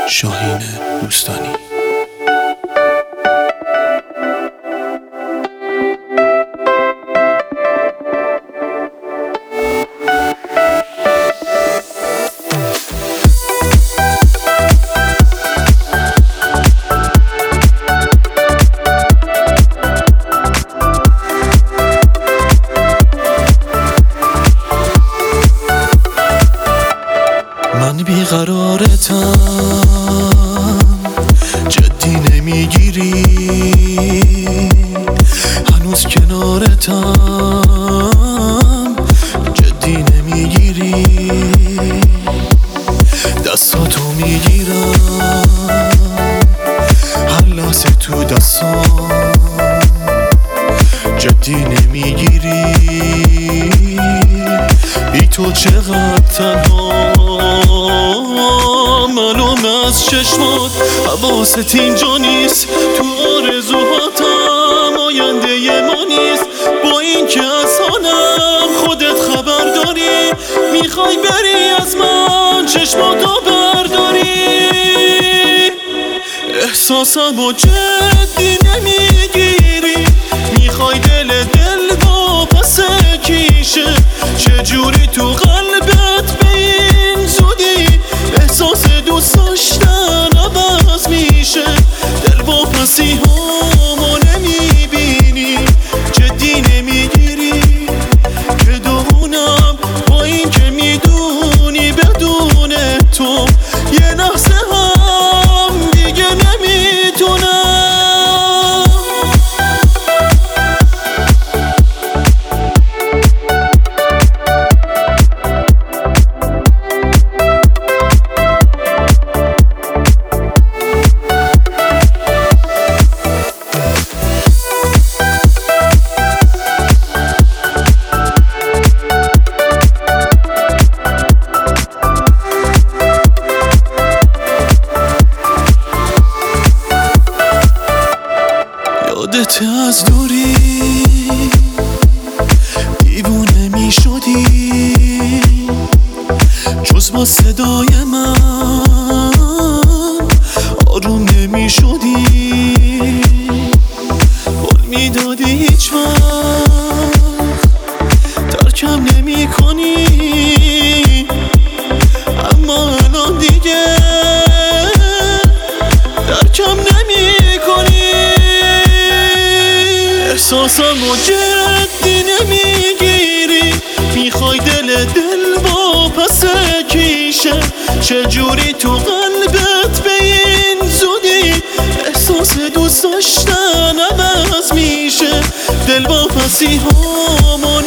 شاهین دوستانی. من بیقرارتم، جدی نمیگیری، هنوز کنارتم، جدی نمیگیری، دستاتو میگیرم هر لحظه تو دستام، جدی نمیگیری، بی تو چقدر تنها، معلوم از چشمات حواست اینجا نیست، تو آرزوهاتم آینده ما نیست، با این که از حالم خودت خبر داری، میخوای بری از من چشماتو برداری، احساسمو جدی نمیگیری، میخوای دل واپس کیشه، چجوری تو قلبت به این زودی احساس دوست داشتن عوض میشه، دل واپسی همو نمیبینی، جدی نمیگیری، که دونم با این که میدونی بدون تو یه لحظه هم دیگه نمیتونم. یادت از دوری دیوونه می شدی، جز با صدای من آروم نمی شدی، قول می دادی هیچ وقت ترکم نمی کنی، اما الان دیگه ترکم نمی کنی، احساسمو جدی نمیگیری، میخوای دل واپس کیشه، چجوری تو قلبت به این زودی احساس دوست داشتن عوض میشه، دل واپسی همو